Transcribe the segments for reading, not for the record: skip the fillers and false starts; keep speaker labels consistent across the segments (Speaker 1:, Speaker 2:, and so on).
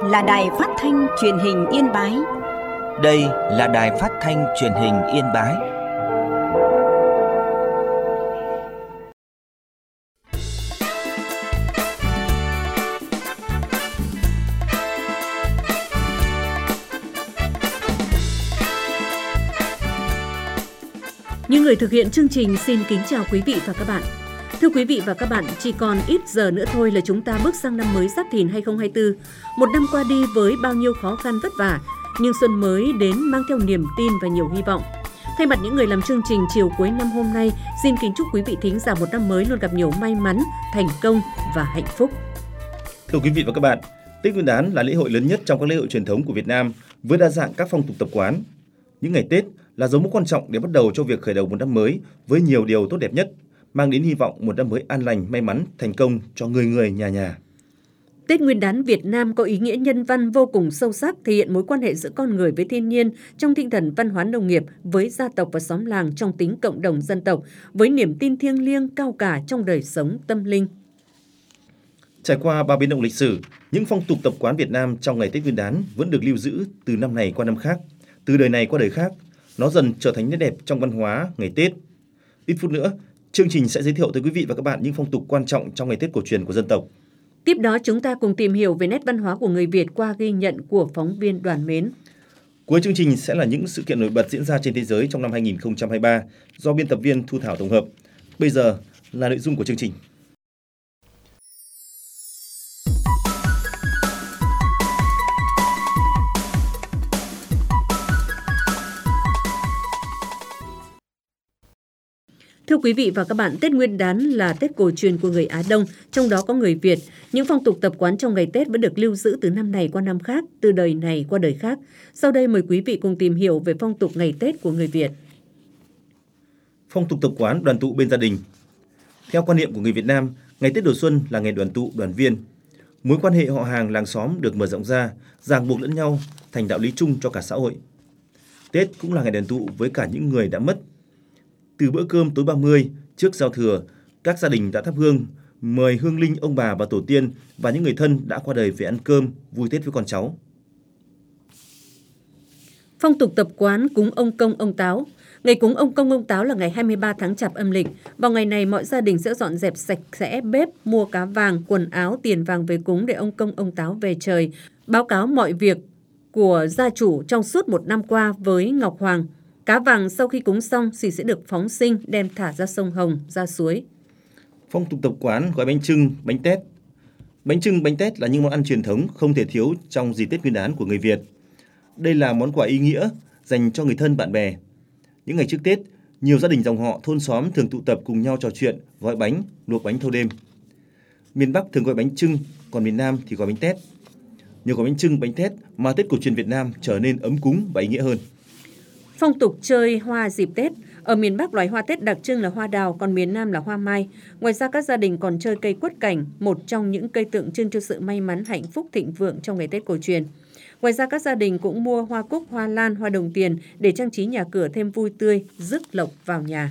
Speaker 1: là Đài Phát thanh Truyền hình Yên Bái.
Speaker 2: Đây là Đài Phát thanh Truyền hình Yên Bái.
Speaker 3: Những người thực hiện chương trình xin kính chào quý vị và các bạn. Thưa quý vị và các bạn, chỉ còn ít giờ nữa thôi là chúng ta bước sang năm mới Giáp Thìn 2024. Một năm qua đi với bao nhiêu khó khăn vất vả, nhưng xuân mới đến mang theo niềm tin và nhiều hy vọng. Thay mặt những người làm chương trình chiều cuối năm hôm nay, xin kính chúc quý vị thính giả một năm mới luôn gặp nhiều may mắn, thành công và hạnh phúc.
Speaker 4: Thưa quý vị và các bạn, Tết Nguyên đán là lễ hội lớn nhất trong các lễ hội truyền thống của Việt Nam với đa dạng các phong tục tập quán. Những ngày Tết là dấu mốc quan trọng để bắt đầu cho việc khởi đầu một năm mới với nhiều điều tốt đẹp nhất, mang đến hy vọng một năm mới an lành, may mắn, thành công cho người người, nhà nhà.
Speaker 3: Tết Nguyên đán Việt Nam có ý nghĩa nhân văn vô cùng sâu sắc, thể hiện mối quan hệ giữa con người với thiên nhiên trong tinh thần văn hóa nông nghiệp, với gia tộc và xóm làng trong tính cộng đồng dân tộc, với niềm tin thiêng liêng cao cả trong đời sống tâm linh.
Speaker 4: Trải qua bao biến động lịch sử, những phong tục tập quán Việt Nam trong ngày Tết Nguyên đán vẫn được lưu giữ từ năm này qua năm khác, từ đời này qua đời khác. Nó dần trở thành nét đẹp trong văn hóa ngày Tết. Ít phút nữa, chương trình sẽ giới thiệu tới quý vị và các bạn những phong tục quan trọng trong ngày Tết cổ truyền của dân tộc.
Speaker 3: Tiếp đó chúng ta cùng tìm hiểu về nét văn hóa của người Việt qua ghi nhận của phóng viên Đoàn Mến.
Speaker 4: Cuối chương trình sẽ là những sự kiện nổi bật diễn ra trên thế giới trong năm 2023 do biên tập viên Thu Thảo tổng hợp. Bây giờ là nội dung của chương trình.
Speaker 3: Thưa quý vị và các bạn, Tết Nguyên đán là Tết cổ truyền của người Á Đông, trong đó có người Việt. Những phong tục tập quán trong ngày Tết vẫn được lưu giữ từ năm này qua năm khác, từ đời này qua đời khác. Sau đây mời quý vị cùng tìm hiểu về phong tục ngày Tết của người Việt.
Speaker 4: Phong tục tập quán đoàn tụ bên gia đình. Theo quan niệm của người Việt Nam, ngày Tết đầu xuân là ngày đoàn tụ đoàn viên. Mối quan hệ họ hàng làng xóm được mở rộng ra, ràng buộc lẫn nhau thành đạo lý chung cho cả xã hội. Tết cũng là ngày đoàn tụ với cả những người đã mất. Từ bữa cơm tối 30 trước giao thừa, các gia đình đã thắp hương, mời hương linh ông bà và tổ tiên và những người thân đã qua đời về ăn cơm, vui Tết với con cháu.
Speaker 3: Phong tục tập quán cúng ông Công ông Táo. Ngày cúng ông Công ông Táo là ngày 23 tháng Chạp âm lịch. Vào ngày này, mọi gia đình sẽ dọn dẹp sạch sẽ bếp, mua cá vàng, quần áo, tiền vàng về cúng để ông Công ông Táo về trời, báo cáo mọi việc của gia chủ trong suốt một năm qua với Ngọc Hoàng. Cá vàng sau khi cúng xong thì sẽ được phóng sinh, đem thả ra sông Hồng, ra suối.
Speaker 4: Phong tục tập quán gói bánh chưng, bánh tét. Bánh chưng, bánh tét là những món ăn truyền thống không thể thiếu trong dịp Tết Nguyên đán của người Việt. Đây là món quà ý nghĩa dành cho người thân bạn bè. Những ngày trước Tết, nhiều gia đình dòng họ thôn xóm thường tụ tập cùng nhau trò chuyện, gói bánh, luộc bánh thâu đêm. Miền Bắc thường gọi bánh chưng, còn miền Nam thì gọi bánh tét. Nhờ gói bánh chưng, bánh tét mà Tết cổ truyền Việt Nam trở nên ấm cúng và ý nghĩa hơn.
Speaker 3: Phong tục chơi hoa dịp Tết. Ở miền Bắc, loài hoa Tết đặc trưng là hoa đào, còn miền Nam là hoa mai. Ngoài ra, các gia đình còn chơi cây quất cảnh, một trong những cây tượng trưng cho sự may mắn, hạnh phúc, thịnh vượng trong ngày Tết cổ truyền. Ngoài ra, các gia đình cũng mua hoa cúc, hoa lan, hoa đồng tiền để trang trí nhà cửa thêm vui tươi, rước lộc vào nhà.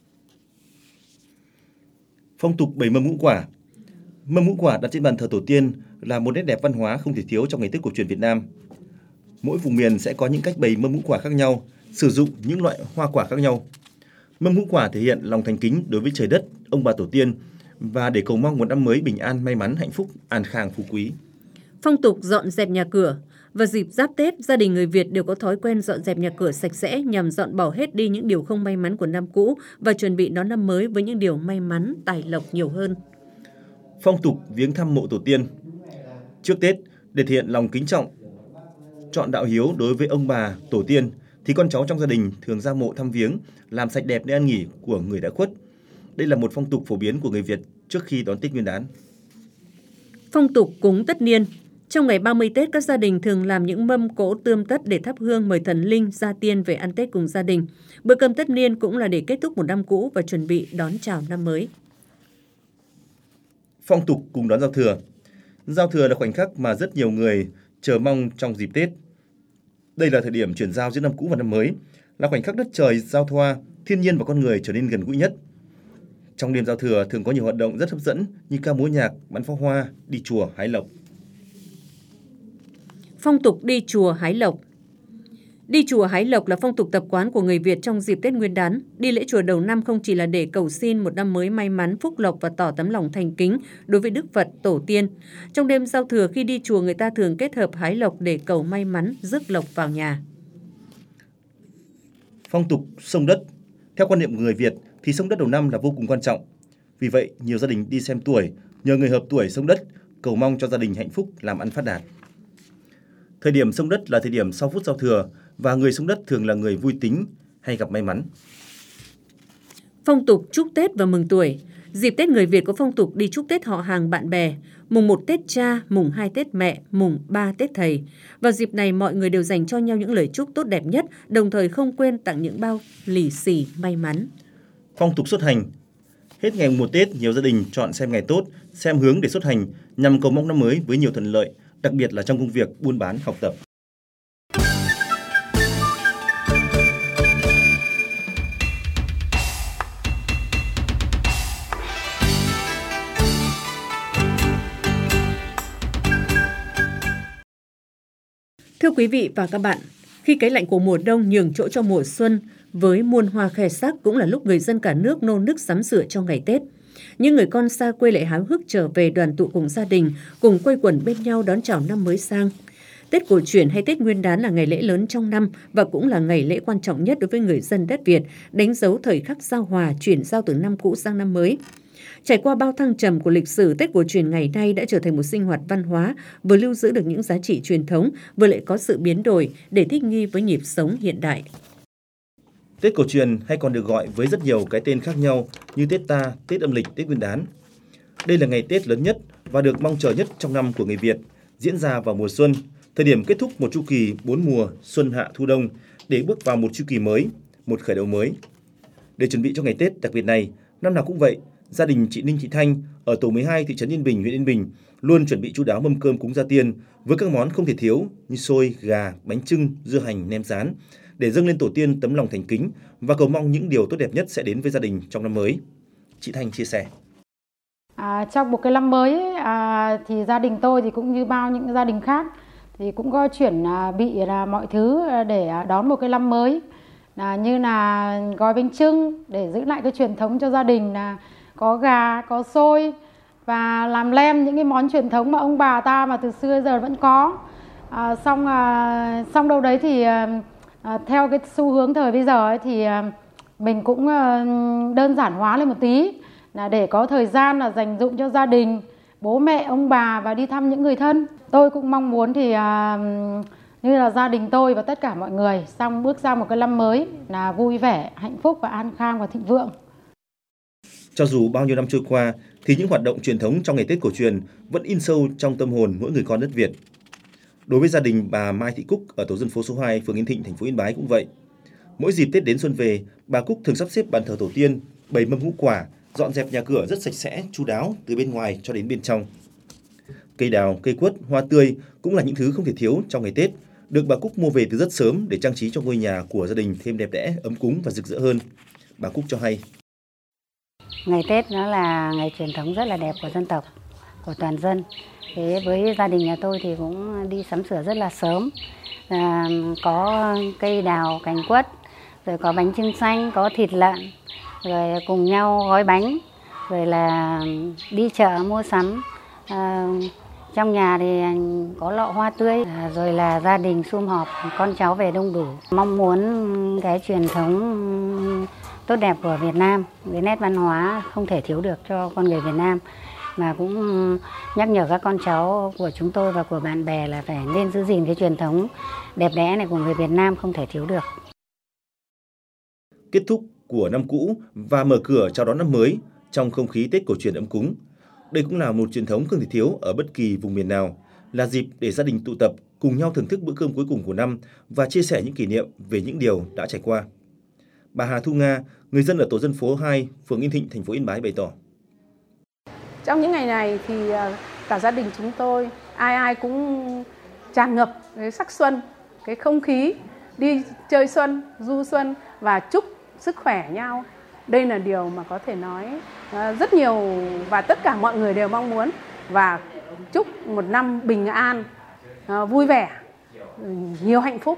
Speaker 4: Phong tục bày mâm ngũ quả. Mâm ngũ quả đặt trên bàn thờ tổ tiên là một nét đẹp văn hóa không thể thiếu trong ngày Tết cổ truyền Việt Nam. Mỗi vùng miền sẽ có những cách bày mâm ngũ quả khác nhau, sử dụng những loại hoa quả khác nhau. Mâm ngũ quả thể hiện lòng thành kính đối với trời đất, ông bà tổ tiên và để cầu mong một năm mới bình an, may mắn, hạnh phúc, an khang, phú quý.
Speaker 3: Phong tục dọn dẹp nhà cửa. Vào dịp Giáp Tết, gia đình người Việt đều có thói quen dọn dẹp nhà cửa sạch sẽ nhằm dọn bỏ hết đi những điều không may mắn của năm cũ và chuẩn bị đón năm mới với những điều may mắn, tài lộc nhiều hơn.
Speaker 4: Phong tục viếng thăm mộ tổ tiên. Trước Tết, để thể hiện lòng kính trọng, chọn đạo hiếu đối với ông bà, tổ tiên, thì con cháu trong gia đình thường ra mộ thăm viếng, làm sạch đẹp nơi an nghỉ của người đã khuất. Đây là một phong tục phổ biến của người Việt trước khi đón Tết Nguyên đán.
Speaker 3: Phong tục cúng tất niên. Trong ngày 30 Tết, các gia đình thường làm những mâm cỗ tươm tất để thắp hương mời thần linh, gia tiên về ăn Tết cùng gia đình. Bữa cơm tất niên cũng là để kết thúc một năm cũ và chuẩn bị đón chào năm mới.
Speaker 4: Phong tục cùng đón giao thừa. Giao thừa là khoảnh khắc mà rất nhiều người chờ mong trong dịp Tết. Đây là thời điểm chuyển giao giữa năm cũ và năm mới, là khoảnh khắc đất trời giao thoa, thiên nhiên và con người trở nên gần gũi nhất. Trong đêm giao thừa thường có nhiều hoạt động rất hấp dẫn như ca múa nhạc, bắn pháo hoa, đi chùa hái lộc.
Speaker 3: Phong tục đi chùa hái lộc. Đi chùa hái lộc là phong tục tập quán của người Việt trong dịp Tết Nguyên đán. Đi lễ chùa đầu năm không chỉ là để cầu xin một năm mới may mắn, phúc lộc và tỏ tấm lòng thành kính đối với Đức Phật, Tổ tiên. Trong đêm giao thừa khi đi chùa, người ta thường kết hợp hái lộc để cầu may mắn, rước lộc vào nhà.
Speaker 4: Phong tục xông đất. Theo quan niệm của người Việt thì xông đất đầu năm là vô cùng quan trọng. Vì vậy, nhiều gia đình đi xem tuổi, nhờ người hợp tuổi xông đất, cầu mong cho gia đình hạnh phúc, làm ăn phát đạt. Thời điểm xông đất là thời điểm sau phút giao thừa và người xông đất thường là người vui tính hay gặp may mắn.
Speaker 3: Phong tục chúc Tết và mừng tuổi. Dịp Tết người Việt có phong tục đi chúc Tết họ hàng bạn bè, mùng 1 Tết cha, mùng 2 Tết mẹ, mùng 3 Tết thầy. Vào dịp này mọi người đều dành cho nhau những lời chúc tốt đẹp nhất, đồng thời không quên tặng những bao lì xì may mắn.
Speaker 4: Phong tục xuất hành. Hết ngày mùng 1 Tết, nhiều gia đình chọn xem ngày tốt, xem hướng để xuất hành nhằm cầu mong năm mới với nhiều thuận lợi, đặc biệt là trong công việc buôn bán, học tập.
Speaker 3: Thưa quý vị và các bạn, khi cái lạnh của mùa đông nhường chỗ cho mùa xuân, với muôn hoa khoe sắc cũng là lúc người dân cả nước nô nức sắm sửa cho ngày Tết. Những người con xa quê lại háo hức trở về đoàn tụ cùng gia đình, cùng quây quần bên nhau đón chào năm mới sang. Tết cổ truyền hay Tết Nguyên đán là ngày lễ lớn trong năm và cũng là ngày lễ quan trọng nhất đối với người dân đất Việt, đánh dấu thời khắc giao hòa, chuyển giao từ năm cũ sang năm mới. Trải qua bao thăng trầm của lịch sử, Tết cổ truyền ngày nay đã trở thành một sinh hoạt văn hóa, vừa lưu giữ được những giá trị truyền thống, vừa lại có sự biến đổi để thích nghi với nhịp sống hiện đại.
Speaker 4: Tết cổ truyền hay còn được gọi với rất nhiều cái tên khác nhau như Tết Ta, Tết âm lịch, Tết Nguyên đán. Đây là ngày Tết lớn nhất và được mong chờ nhất trong năm của người Việt, diễn ra vào mùa xuân, thời điểm kết thúc một chu kỳ 4 mùa xuân hạ thu đông để bước vào một chu kỳ mới, một khởi đầu mới. Để chuẩn bị cho ngày Tết đặc biệt này, năm nào cũng vậy, gia đình chị Ninh Thị Thanh ở tổ 12 thị trấn Yên Bình, huyện Yên Bình luôn chuẩn bị chu đáo mâm cơm cúng gia tiên với các món không thể thiếu như xôi, gà, bánh chưng, dưa hành, nem rán để dâng lên tổ tiên tấm lòng thành kính và cầu mong những điều tốt đẹp nhất sẽ đến với gia đình trong năm mới. Chị Thanh chia sẻ.
Speaker 5: Trong một cái năm mới thì gia đình tôi thì cũng như bao những gia đình khác thì cũng có chuẩn bị mọi thứ để đón một cái năm mới, như là gói bánh chưng để giữ lại cái truyền thống cho gia đình, là có gà, có xôi và làm lem, những cái món truyền thống mà ông bà ta mà từ xưa giờ vẫn có. Xong đâu đấy thì theo cái xu hướng thời bây giờ ấy, thì mình cũng đơn giản hóa lên một tí, là để có thời gian là dành dụm cho gia đình, bố mẹ, ông bà và đi thăm những người thân. Tôi cũng mong muốn thì như là gia đình tôi và tất cả mọi người bước sang một cái năm mới là vui vẻ, hạnh phúc và an khang và thịnh vượng.
Speaker 4: Cho dù bao nhiêu năm trôi qua thì những hoạt động truyền thống trong ngày Tết cổ truyền vẫn in sâu trong tâm hồn mỗi người con đất Việt. Đối với gia đình bà Mai Thị Cúc ở tổ dân phố số 2, phường Yên Thịnh, thành phố Yên Bái cũng vậy. Mỗi dịp Tết đến xuân về, bà Cúc thường sắp xếp bàn thờ tổ tiên, bày mâm ngũ quả, dọn dẹp nhà cửa rất sạch sẽ, chu đáo từ bên ngoài cho đến bên trong. Cây đào, cây quất, hoa tươi cũng là những thứ không thể thiếu trong ngày Tết, được bà Cúc mua về từ rất sớm để trang trí cho ngôi nhà của gia đình thêm đẹp đẽ, ấm cúng và rực rỡ hơn. Bà Cúc cho hay.
Speaker 6: Ngày Tết nó là ngày truyền thống rất là đẹp của dân tộc, của toàn dân. Thế với gia đình nhà tôi thì cũng đi sắm sửa rất là sớm. Có cây đào, cành quất, rồi có bánh chưng xanh, có thịt lợn, rồi cùng nhau gói bánh, rồi là đi chợ mua sắm. Trong nhà thì có lọ hoa tươi, rồi là gia đình sum họp, con cháu về đông đủ. Mong muốn cái truyền thống tốt đẹp của Việt Nam, cái nét văn hóa không thể thiếu được cho con người Việt Nam, mà cũng nhắc nhở các con cháu của chúng tôi và của bạn bè là phải nên giữ gìn cái truyền thống đẹp đẽ này của người Việt Nam không thể thiếu được.
Speaker 4: Kết thúc của năm cũ và mở cửa chào đón năm mới trong không khí Tết cổ truyền ấm cúng. Đây cũng là một truyền thống không thể thiếu ở bất kỳ vùng miền nào, là dịp để gia đình tụ tập cùng nhau thưởng thức bữa cơm cuối cùng của năm và chia sẻ những kỷ niệm về những điều đã trải qua. Bà Hà Thu Nga, người dân ở tổ dân phố 2, phường Yên Thịnh, thành phố Yên Bái bày tỏ.
Speaker 7: Trong những ngày này thì cả gia đình chúng tôi ai cũng tràn ngập cái sắc xuân, cái không khí đi chơi xuân, du xuân và chúc sức khỏe nhau. Đây là điều mà có thể nói rất nhiều và tất cả mọi người đều mong muốn, và chúc một năm bình an, vui vẻ nhiều hạnh phúc.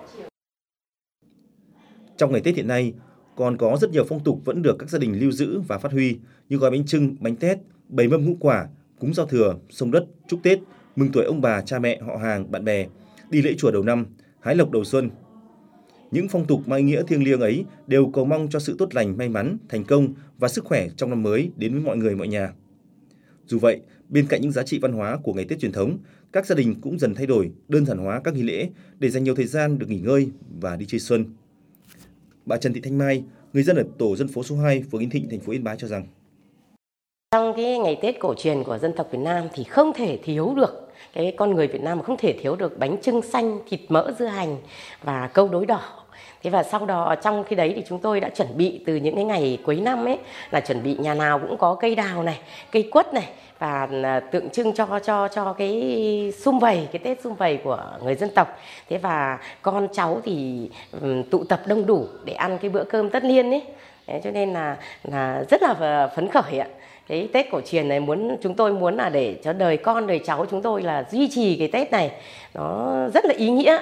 Speaker 4: Trong ngày Tết hiện nay, còn có rất nhiều phong tục vẫn được các gia đình lưu giữ và phát huy như gói bánh chưng, bánh tét, bày mâm ngũ quả, cúng giao thừa, xông đất, chúc Tết, mừng tuổi ông bà, cha mẹ, họ hàng, bạn bè, đi lễ chùa đầu năm, hái lộc đầu xuân. Những phong tục mang ý nghĩa thiêng liêng ấy đều cầu mong cho sự tốt lành, may mắn, thành công và sức khỏe trong năm mới đến với mọi người mọi nhà. Dù vậy, bên cạnh những giá trị văn hóa của ngày Tết truyền thống, các gia đình cũng dần thay đổi, đơn giản hóa các nghi lễ để dành nhiều thời gian được nghỉ ngơi và đi chơi xuân. Bà Trần Thị Thanh Mai, người dân ở tổ dân phố số 2, phường Yên Thịnh, thành phố Yên Bái cho rằng
Speaker 8: trong cái ngày Tết cổ truyền của dân tộc Việt Nam thì không thể thiếu được cái con người Việt Nam, không thể thiếu được bánh chưng xanh, thịt mỡ, dưa hành và câu đối đỏ. Thế và sau đó trong khi đấy thì chúng tôi đã chuẩn bị từ những cái ngày cuối năm ấy, là chuẩn bị nhà nào cũng có cây đào này, cây quất này, và tượng trưng cho cái sum vầy, cái Tết sum vầy của người dân tộc. Thế và con cháu thì tụ tập đông đủ để ăn cái bữa cơm tất niên ấy. Thế cho nên là rất là phấn khởi ạ. Cái Tết cổ truyền này chúng tôi muốn là để cho đời con đời cháu chúng tôi là duy trì cái Tết này, nó rất là ý nghĩa.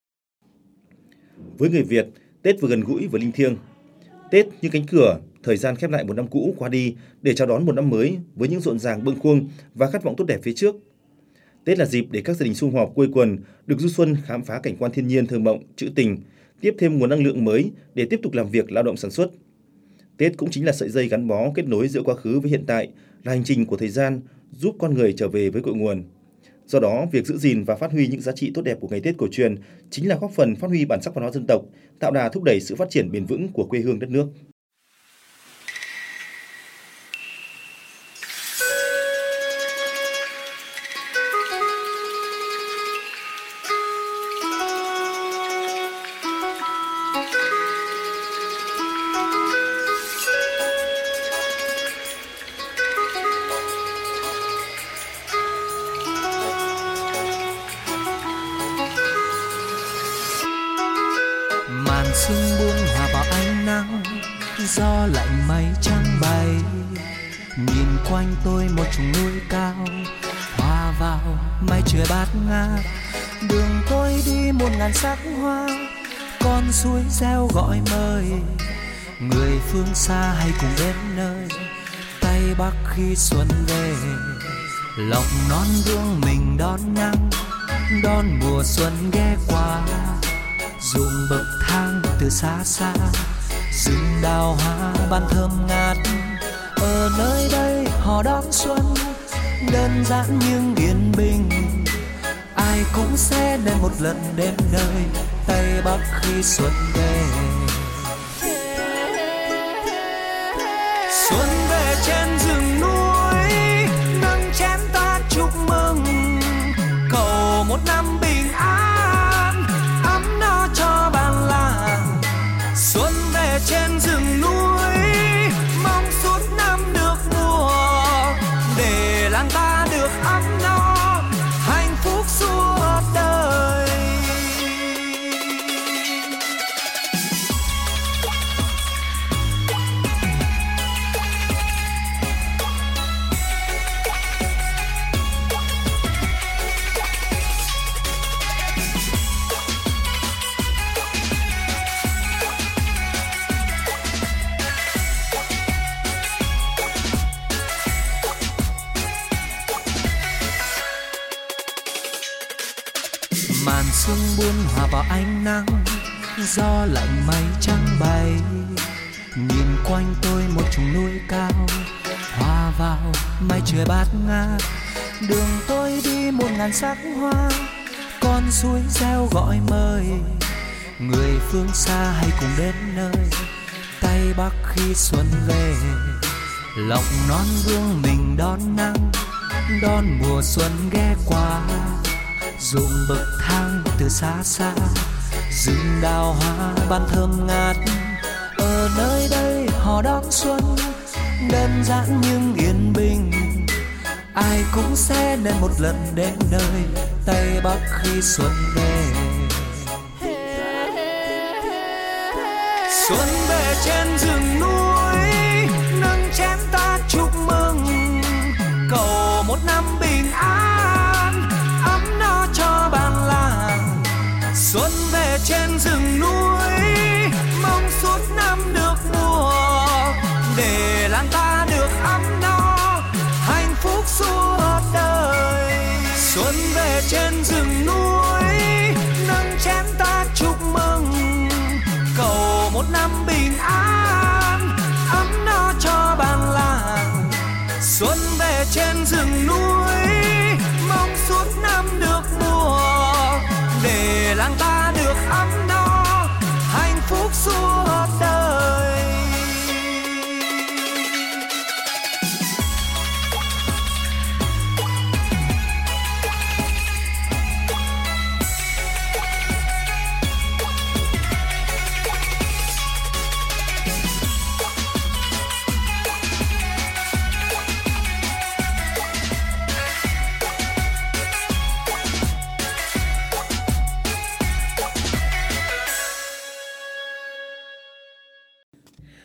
Speaker 4: với người Việt, Tết vừa gần gũi vừa linh thiêng. Tết như cánh cửa, thời gian khép lại một năm cũ qua đi để chào đón một năm mới với những rộn ràng bâng khuâng và khát vọng tốt đẹp phía trước. Tết là dịp để các gia đình sum họp quây quần, được du xuân khám phá cảnh quan thiên nhiên thơ mộng, trữ tình, tiếp thêm nguồn năng lượng mới để tiếp tục làm việc lao động sản xuất. Tết cũng chính là sợi dây gắn bó kết nối giữa quá khứ với hiện tại, là hành trình của thời gian giúp con người trở về với cội nguồn. Do đó, việc giữ gìn và phát huy những giá trị tốt đẹp của ngày Tết cổ truyền chính là góp phần phát huy bản sắc văn hóa dân tộc, tạo đà thúc đẩy sự phát triển bền vững của quê hương đất nước.
Speaker 9: Màn sương buông hòa vào ánh nắng, gió lạnh mây trắng bay. Nhìn quanh tôi một chùm núi cao, hòa vào mây trời bát ngát. Đường tôi đi 1000 sắc hoa, con suối reo gọi mời. Người phương xa hay cùng đến nơi, Tây Bắc khi xuân về. Lòng non gương mình đón nắng, đón mùa xuân ghé qua. Ruộng bậc thang từ xa xa, rừng đào hoa ban thơm ngát. Ở nơi đây họ đón xuân, đơn giản nhưng yên bình. Ai cũng sẽ đến một lần đến nơi Tây Bắc khi xuân về. Xuân về trên rừng núi, nâng chén ta chúc mừng. Cầu một năm bình an, ấm no cho bản làng. Xuân về trên rừng núi, mong suốt năm được mùa, để làng ta được ấm no, hạnh phúc suốt đời. Màn sương buông hòa vào ánh nắng, gió lạnh mây trắng bay. Nhìn quanh tôi một chùm núi cao, hòa vào mây trời bát ngát. Đường tôi đi 1000 sắc hoa, con suối reo gọi mời. Người phương xa hay cùng đến nơi Tây Bắc khi xuân về. Lòng non gương mình đón nắng, đón mùa xuân ghé qua. Ruộng bậc thang từ xa xa, rừng đào hoa ban thơm ngát. Ở nơi đây họ đón xuân, đơn giản nhưng yên bình. Ai cũng sẽ đến một lần đến nơi Tây Bắc khi xuân về. Xuân về trên rừng núi, nâng chén ta chúc mừng. Cầu một năm bình an, ấm no cho bản làng.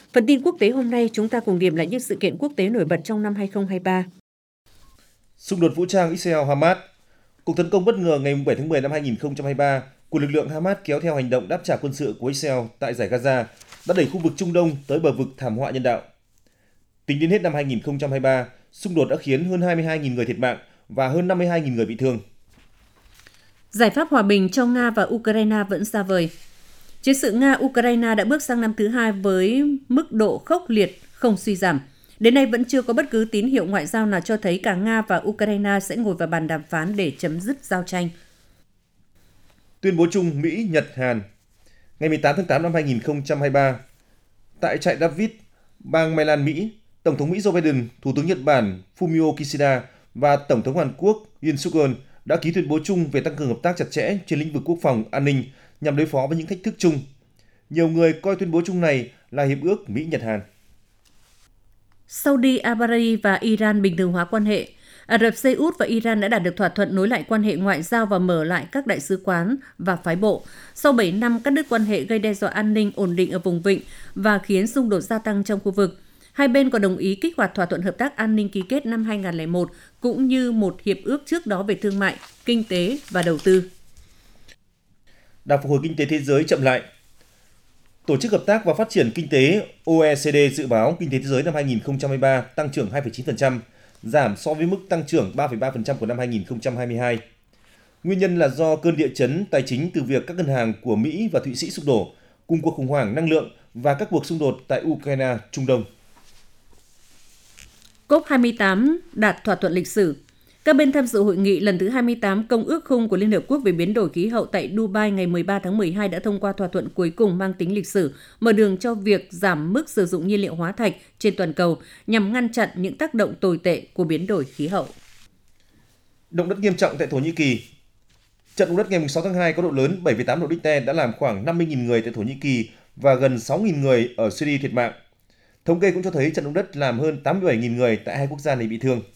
Speaker 3: Phần tin quốc tế hôm nay, chúng ta cùng điểm lại những sự kiện quốc tế nổi bật trong năm 2023.
Speaker 4: Xung đột vũ trang Israel-Hamas. Cuộc tấn công bất ngờ ngày 7 tháng 10 năm 2023 của lực lượng Hamas kéo theo hành động đáp trả quân sự của Israel tại Dải Gaza đã đẩy khu vực Trung Đông tới bờ vực thảm họa nhân đạo. Tính đến hết năm 2023, xung đột đã khiến hơn 22.000 người thiệt mạng và hơn 52.000 người bị thương.
Speaker 3: Giải pháp hòa bình cho Nga và Ukraine vẫn xa vời. Chiến sự Nga-Ukraine đã bước sang năm thứ 2 với mức độ khốc liệt không suy giảm. Đến nay vẫn chưa có bất cứ tín hiệu ngoại giao nào cho thấy cả Nga và Ukraine sẽ ngồi vào bàn đàm phán để chấm dứt giao tranh.
Speaker 4: Tuyên bố chung Mỹ-Nhật-Hàn. Ngày 18 tháng 8 năm 2023, tại trại David, bang Maryland, Mỹ, Tổng thống Mỹ Joe Biden, Thủ tướng Nhật Bản Fumio Kishida và Tổng thống Hàn Quốc Yoon suk yeol đã ký tuyên bố chung về tăng cường hợp tác chặt chẽ trên lĩnh vực quốc phòng, an ninh nhằm đối phó với những thách thức chung. Nhiều người coi tuyên bố chung này là hiệp ước Mỹ-Nhật-Hàn.
Speaker 3: Saudi Arabia và Iran bình thường hóa quan hệ. Ả Rập Xê Út và Iran đã đạt được thỏa thuận nối lại quan hệ ngoại giao và mở lại các đại sứ quán và phái bộ. Sau 7 năm cắt đứt quan hệ gây đe dọa an ninh ổn định ở vùng vịnh và khiến xung đột gia tăng trong khu vực. Hai bên còn đồng ý kích hoạt thỏa thuận hợp tác an ninh ký kết năm 2001 cũng như một hiệp ước trước đó về thương mại, kinh tế và đầu tư.
Speaker 4: Đà phục hồi kinh tế thế giới chậm lại. Tổ chức Hợp tác và Phát triển Kinh tế OECD dự báo kinh tế thế giới năm 2023 tăng trưởng 2,9%, giảm so với mức tăng trưởng 3,3% của năm 2022. Nguyên nhân là do cơn địa chấn tài chính từ việc các ngân hàng của Mỹ và Thụy Sĩ sụp đổ, cùng cuộc khủng hoảng năng lượng và các cuộc xung đột tại Ukraine, Trung Đông.
Speaker 3: COP28 đạt thỏa thuận lịch sử. Các bên tham dự hội nghị lần thứ 28 Công ước Khung của Liên Hợp Quốc về biến đổi khí hậu tại Dubai ngày 13 tháng 12 đã thông qua thỏa thuận cuối cùng mang tính lịch sử, mở đường cho việc giảm mức sử dụng nhiên liệu hóa thạch trên toàn cầu nhằm ngăn chặn những tác động tồi tệ của biến đổi khí hậu.
Speaker 4: Động đất nghiêm trọng tại Thổ Nhĩ Kỳ. Trận động đất ngày 6 tháng 2 có độ lớn 7,8 độ Richter đã làm khoảng 50.000 người tại Thổ Nhĩ Kỳ và gần 6.000 người ở Syria thiệt mạng. Thống kê cũng cho thấy trận động đất làm hơn 87.000 người tại hai quốc gia này bị thương.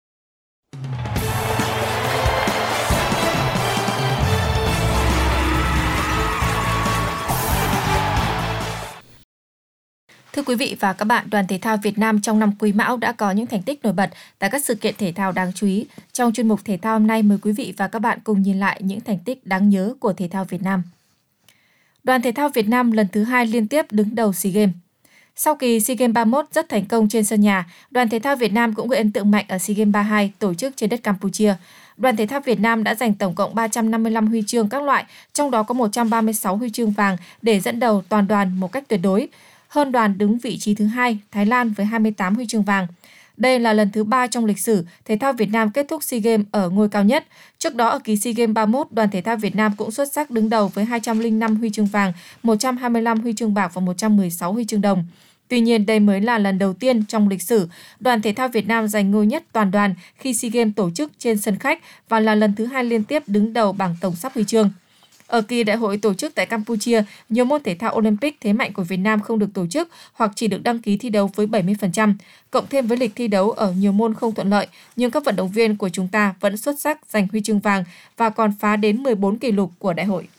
Speaker 10: Thưa quý vị và các bạn, Đoàn Thể thao Việt Nam trong năm Quý Mão đã có những thành tích nổi bật tại các sự kiện thể thao đáng chú ý. Trong chuyên mục thể thao hôm nay, mời quý vị và các bạn cùng nhìn lại những thành tích đáng nhớ của thể thao Việt Nam. Đoàn Thể thao Việt Nam lần thứ 2 liên tiếp đứng đầu SEA Games. Sau kỳ SEA Games 31 rất thành công trên sân nhà, Đoàn Thể thao Việt Nam cũng gây ấn tượng mạnh ở SEA Games 32 tổ chức trên đất Campuchia. Đoàn Thể thao Việt Nam đã giành tổng cộng 355 huy chương các loại, trong đó có 136 huy chương vàng để dẫn đầu toàn đoàn một cách tuyệt đối. Hơn đoàn đứng vị trí thứ 2, Thái Lan với 28 huy chương vàng. Đây là lần thứ 3 trong lịch sử thể thao Việt Nam kết thúc SEA Games ở ngôi cao nhất. Trước đó ở kỳ SEA Games 31, Đoàn Thể thao Việt Nam cũng xuất sắc đứng đầu với 205 huy chương vàng, 125 huy chương bạc và 116 huy chương đồng. Tuy nhiên, đây mới là lần đầu tiên trong lịch sử Đoàn Thể thao Việt Nam giành ngôi nhất toàn đoàn khi SEA Games tổ chức trên sân khách và là lần thứ 2 liên tiếp đứng đầu bảng tổng sắp huy chương. Ở kỳ đại hội tổ chức tại Campuchia, nhiều môn thể thao Olympic thế mạnh của Việt Nam không được tổ chức hoặc chỉ được đăng ký thi đấu với 70%. Cộng thêm với lịch thi đấu ở nhiều môn không thuận lợi, nhưng các vận động viên của chúng ta vẫn xuất sắc giành huy chương vàng và còn phá đến 14 kỷ lục của đại hội.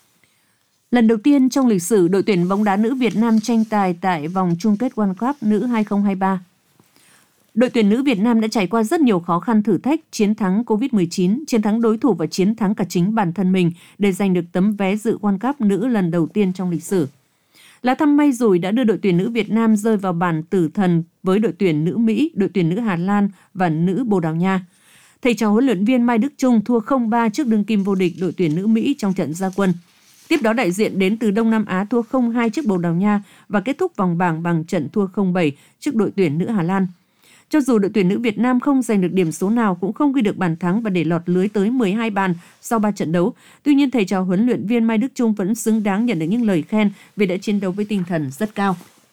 Speaker 3: Lần đầu tiên trong lịch sử, đội tuyển bóng đá nữ Việt Nam tranh tài tại vòng chung kết World Cup nữ 2023. Đội tuyển nữ Việt Nam đã trải qua rất nhiều khó khăn thử thách, chiến thắng Covid-19, chiến thắng đối thủ và chiến thắng cả chính bản thân mình để giành được tấm vé dự World Cup nữ lần đầu tiên trong lịch sử. Lá thăm may rủi đã đưa đội tuyển nữ Việt Nam rơi vào bàn tử thần với đội tuyển nữ Mỹ, đội tuyển nữ Hà Lan và nữ Bồ Đào Nha. Thầy trò huấn luyện viên Mai Đức Chung thua 0-3 trước đương kim vô địch đội tuyển nữ Mỹ trong trận ra quân. Tiếp đó đại diện đến từ Đông Nam Á thua 0-2 trước Bồ Đào Nha và kết thúc vòng bảng bằng trận thua 0-7 trước đội tuyển nữ Hà Lan. Cho dù đội tuyển nữ Việt Nam không giành được điểm số nào, cũng không ghi được bàn thắng và để lọt lưới tới 12 bàn sau 3 trận đấu. Tuy nhiên, thầy trò huấn luyện viên Mai Đức Chung vẫn xứng đáng nhận được những lời khen vì đã chiến đấu với tinh thần rất cao.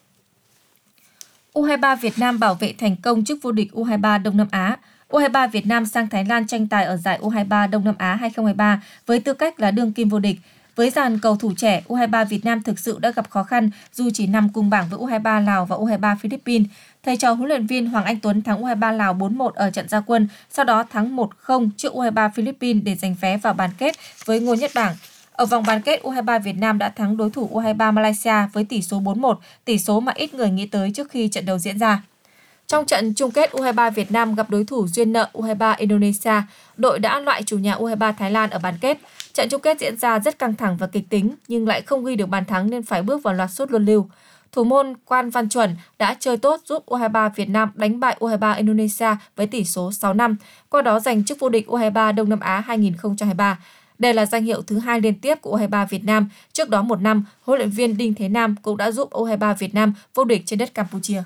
Speaker 10: U23 Việt Nam bảo vệ thành công chức vô địch U23 Đông Nam Á. U23 Việt Nam sang Thái Lan tranh tài ở giải U23 Đông Nam Á 2023 với tư cách là đương kim vô địch. Với dàn cầu thủ trẻ, U23 Việt Nam thực sự đã gặp khó khăn dù chỉ nằm cùng bảng với U23 Lào và U23 Philippines. Thầy trò huấn luyện viên Hoàng Anh Tuấn thắng U23 Lào 4-1 ở trận ra quân, sau đó thắng 1-0 trước U23 Philippines để giành vé vào bán kết với ngôi nhất bảng. Ở vòng bán kết, U23 Việt Nam đã thắng đối thủ U23 Malaysia với tỷ số 4-1, tỷ số mà ít người nghĩ tới trước khi trận đấu diễn ra. Trong trận chung kết, U23 Việt Nam gặp đối thủ duyên nợ U23 Indonesia, đội đã loại chủ nhà U23 Thái Lan ở bán kết. Trận chung kết diễn ra rất căng thẳng và kịch tính nhưng lại không ghi được bàn thắng nên phải bước vào loạt sút luân lưu. Thủ môn Quan Văn Chuẩn đã chơi tốt giúp U23 Việt Nam đánh bại U23 Indonesia với tỷ số 6-5, qua đó giành chức vô địch U23 Đông Nam Á 2023. Đây là danh hiệu thứ 2 liên tiếp của U23 Việt Nam. Trước đó một năm, huấn luyện viên Đinh Thế Nam cũng đã giúp U23 Việt Nam vô địch trên đất Campuchia.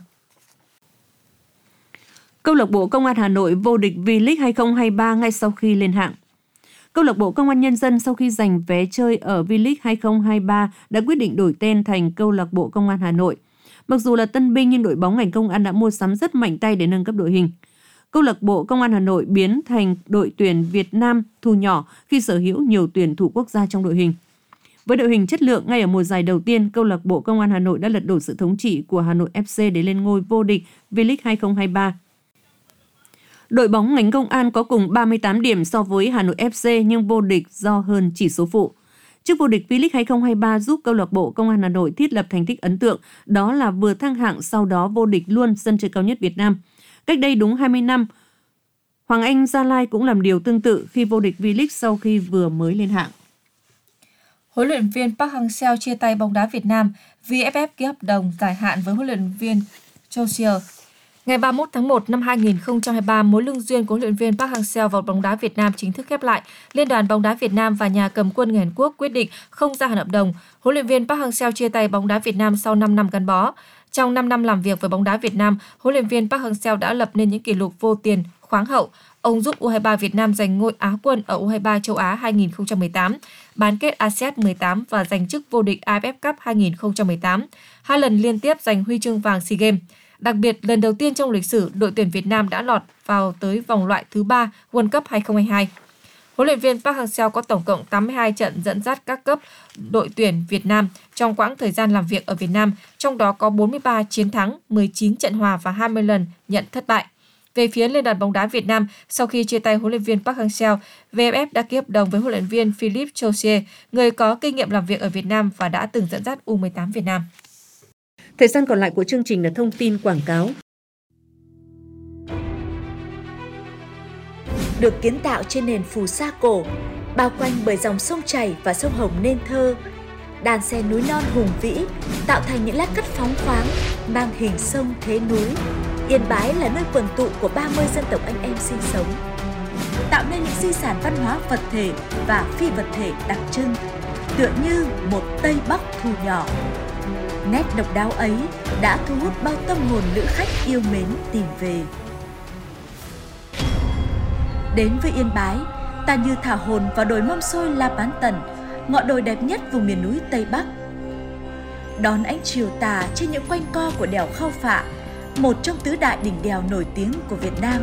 Speaker 3: Câu lạc bộ Công an Hà Nội vô địch V-League 2023 ngay sau khi lên hạng. Câu lạc bộ Công an Nhân dân sau khi giành vé chơi ở V-League 2023 đã quyết định đổi tên thành Câu lạc bộ Công an Hà Nội. Mặc dù là tân binh nhưng đội bóng ngành công an đã mua sắm rất mạnh tay để nâng cấp đội hình. Câu lạc bộ Công an Hà Nội biến thành đội tuyển Việt Nam thu nhỏ khi sở hữu nhiều tuyển thủ quốc gia trong đội hình. Với đội hình chất lượng, ngay ở mùa giải đầu tiên, Câu lạc bộ Công an Hà Nội đã lật đổ sự thống trị của Hà Nội FC để lên ngôi vô địch V-League 2023. Đội bóng ngành công an có cùng 38 điểm so với Hà Nội FC nhưng vô địch do hơn chỉ số phụ. Chức vô địch V-League 2023 giúp câu lạc bộ Công an Hà Nội thiết lập thành tích ấn tượng, đó là vừa thăng hạng sau đó vô địch luôn sân chơi cao nhất Việt Nam. Cách đây đúng 20 năm, Hoàng Anh Gia Lai cũng làm điều tương tự khi vô địch V-League sau khi vừa mới lên hạng.
Speaker 10: Huấn luyện viên Park Hang-seo chia tay bóng đá Việt Nam, VFF ký hợp đồng dài hạn với huấn luyện viên Cho Siêu. Ngày 31 tháng 1 năm 2023, mối lương duyên của huấn luyện viên Park Hang-seo vào bóng đá Việt Nam chính thức khép lại. Liên đoàn bóng đá Việt Nam và nhà cầm quân người Hàn Quốc quyết định không gia hạn hợp đồng. Huấn luyện viên Park Hang-seo chia tay bóng đá Việt Nam sau 5 năm gắn bó. Trong 5 năm làm việc với bóng đá Việt Nam, huấn luyện viên Park Hang-seo đã lập nên những kỷ lục vô tiền, khoáng hậu. Ông giúp U23 Việt Nam giành ngôi Á quân ở U23 châu Á 2018, bán kết ASEAN 18 và giành chức vô địch AFF Cup 2018, 2 lần liên tiếp giành huy chương vàng SEA Games. Đặc biệt, lần đầu tiên trong lịch sử, đội tuyển Việt Nam đã lọt vào tới vòng loại thứ 3 World Cup 2022. Huấn luyện viên Park Hang-seo có tổng cộng 82 trận dẫn dắt các cấp đội tuyển Việt Nam trong quãng thời gian làm việc ở Việt Nam, trong đó có 43 chiến thắng, 19 trận hòa và 20 lần nhận thất bại. Về phía Liên đoàn bóng đá Việt Nam, sau khi chia tay huấn luyện viên Park Hang-seo, VFF đã ký hợp đồng với huấn luyện viên Philippe Chausier, người có kinh nghiệm làm việc ở Việt Nam và đã từng dẫn dắt U18 Việt Nam.
Speaker 3: Thời gian còn lại của chương trình là thông tin quảng cáo.
Speaker 1: Được kiến tạo trên nền phù sa cổ, bao quanh bởi dòng sông chảy và sông Hồng nên thơ, đàn xe núi non hùng vĩ tạo thành những lát cắt phóng khoáng mang hình sông thế núi. Yên Bái là nơi quần tụ của 30 dân tộc anh em sinh sống, tạo nên những di sản văn hóa vật thể và phi vật thể đặc trưng, tựa như một Tây Bắc thu nhỏ. Nét độc đáo ấy đã thu hút bao tâm hồn lữ khách yêu mến tìm về. Đến với Yên Bái, ta như thả hồn vào đồi Mâm Xôi La Bán Tần, ngọn đồi đẹp nhất vùng miền núi Tây Bắc. Đón ánh chiều tà trên những quanh co của đèo Khao Phạ, một trong tứ đại đỉnh đèo nổi tiếng của Việt Nam.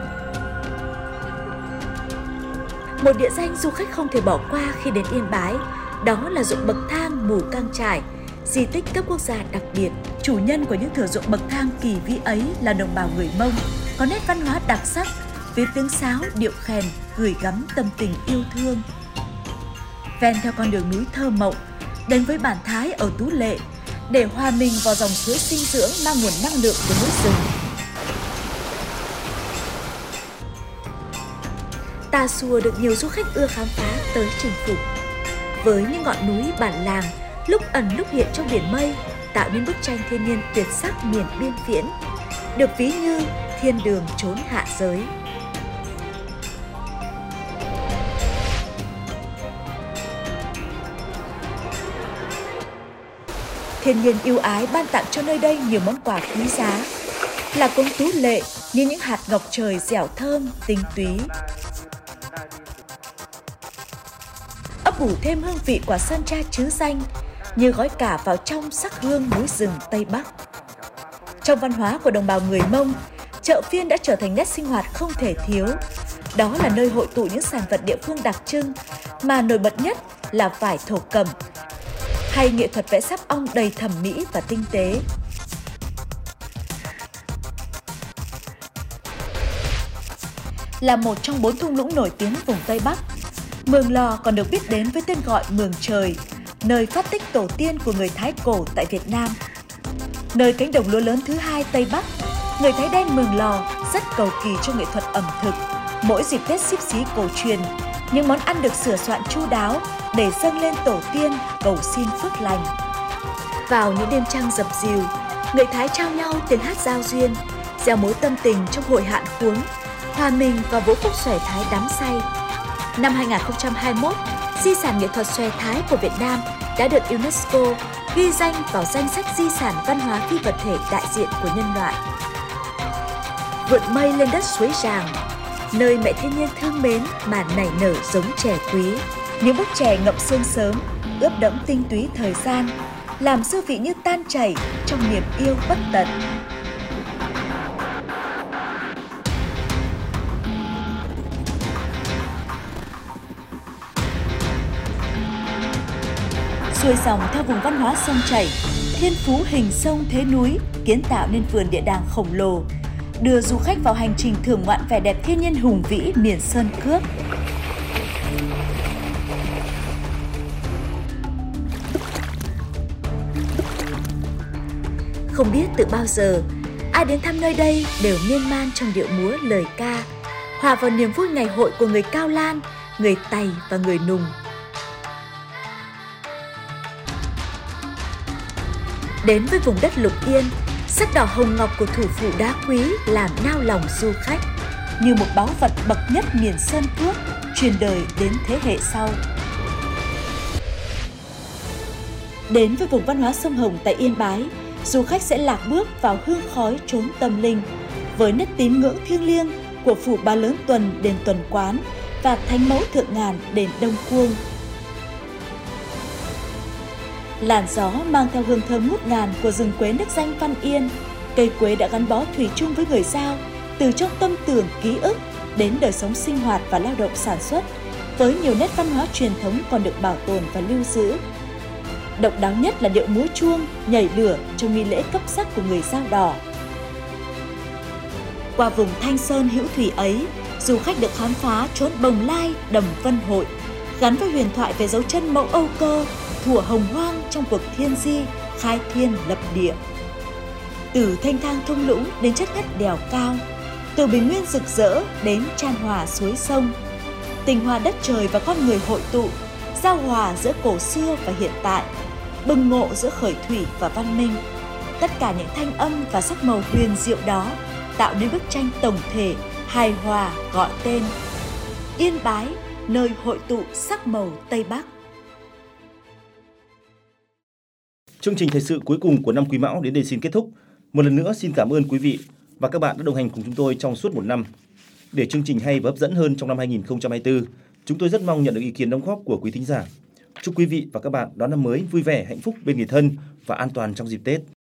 Speaker 1: Một địa danh du khách không thể bỏ qua khi đến Yên Bái, đó là ruộng bậc thang Mù Cang Chải, di tích cấp quốc gia đặc biệt. Chủ nhân của những thửa ruộng bậc thang kỳ vĩ ấy là đồng bào người Mông, có nét văn hóa đặc sắc với tiếng sáo, điệu khèn gửi gắm tâm tình yêu thương. Ven theo con đường núi thơ mộng, đến với bản Thái ở Tú Lệ để hòa mình vào dòng suối sinh dưỡng mang nguồn năng lượng của núi rừng. Tà Xùa được nhiều du khách ưa khám phá tới chinh phục. Với những ngọn núi bản làng lúc ẩn lúc hiện trong biển mây, tạo nên bức tranh thiên nhiên tuyệt sắc miền biên viễn, được ví như thiên đường chốn hạ giới. Thiên nhiên ưu ái ban tặng cho nơi đây nhiều món quà quý giá, là cống Tú Lệ như những hạt ngọc trời dẻo thơm, tinh túy. Ấp ủ thêm hương vị quả sơn tra trứ danh như gói cả vào trong sắc hương núi rừng Tây Bắc. Trong văn hóa của đồng bào người Mông, chợ phiên đã trở thành nét sinh hoạt không thể thiếu. Đó là nơi hội tụ những sản vật địa phương đặc trưng, mà nổi bật nhất là vải thổ cẩm, hay nghệ thuật vẽ sáp ong đầy thẩm mỹ và tinh tế. Là một trong 4 thung lũng nổi tiếng vùng Tây Bắc, Mường Lò còn được biết đến với tên gọi Mường Trời, nơi phát tích tổ tiên của người Thái cổ tại Việt Nam. Nơi cánh đồng lúa lớn thứ hai Tây Bắc, người Thái đen Mường Lò rất cầu kỳ cho nghệ thuật ẩm thực. Mỗi dịp Tết Xíp Xí cổ truyền, những món ăn được sửa soạn chu đáo để dâng lên tổ tiên cầu xin phước lành. Vào những đêm trăng dập dìu, người Thái trao nhau tiếng hát giao duyên, gieo mối tâm tình trong hội hạn khuống, hòa mình vào vũ khúc xòe Thái đắm say. Năm 2021, di sản nghệ thuật xòe Thái của Việt Nam đã được UNESCO ghi danh vào danh sách di sản văn hóa phi vật thể đại diện của nhân loại. Vượt mây lên đất suối Giàng, nơi mẹ thiên nhiên thương mến mà nảy nở giống chè quý. Những búp chè ngậm sương sớm, ướp đẫm tinh túy thời gian, làm dư vị như tan chảy trong niềm yêu bất tận. Xuôi dòng theo vùng văn hóa sông chảy, thiên phú hình sông thế núi kiến tạo nên vườn địa đàng khổng lồ, đưa du khách vào hành trình thưởng ngoạn vẻ đẹp thiên nhiên hùng vĩ miền Sơn Cước. Không biết từ bao giờ, ai đến thăm nơi đây đều miên man trong điệu múa lời ca, hòa vào niềm vui ngày hội của người Cao Lan, người Tày và người Nùng. Đến với vùng đất Lục Yên, sắc đỏ hồng ngọc của thủ phủ đá quý làm nao lòng du khách, như một báu vật bậc nhất miền Sơn Cước, truyền đời đến thế hệ sau. Đến với vùng văn hóa sông Hồng tại Yên Bái, du khách sẽ lạc bước vào hương khói chốn tâm linh, với nét tín ngưỡng thiêng liêng của phủ Ba Lớn Tuần đền Tuần Quán và Thánh Mẫu Thượng Ngàn đền Đông Cuông. Làn gió mang theo hương thơm ngút ngàn của rừng quế nước danh Văn Yên. Cây quế đã gắn bó thủy chung với người Dao, từ trong tâm tưởng ký ức đến đời sống sinh hoạt và lao động sản xuất, với nhiều nét văn hóa truyền thống còn được bảo tồn và lưu giữ. Độc đáo nhất là điệu múa chuông, nhảy lửa trong nghi lễ cấp sắc của người Dao Đỏ. Qua vùng Thanh Sơn hữu thủy ấy, du khách được khám phá chốn Bồng Lai, Đầm Vân Hội, gắn với huyền thoại về dấu chân mẫu Âu Cơ, thuở hồng hoang trong cuộc thiên di, khai thiên lập địa. Từ thanh thang thung lũng đến chất ngất đèo cao, từ bình nguyên rực rỡ đến chan hòa suối sông, tình hòa đất trời và con người hội tụ, giao hòa giữa cổ xưa và hiện tại, bừng ngộ giữa khởi thủy và văn minh. Tất cả những thanh âm và sắc màu huyền diệu đó tạo nên bức tranh tổng thể, hài hòa gọi tên Yên Bái, nơi hội tụ sắc màu Tây Bắc.
Speaker 4: Chương trình thời sự cuối cùng của năm Quý Mão đến đây xin kết thúc. Một lần nữa xin cảm ơn quý vị và các bạn đã đồng hành cùng chúng tôi trong suốt một năm. Để chương trình hay và hấp dẫn hơn trong năm 2024, chúng tôi rất mong nhận được ý kiến đóng góp của quý thính giả. Chúc quý vị và các bạn đón năm mới vui vẻ, hạnh phúc bên người thân và an toàn trong dịp Tết.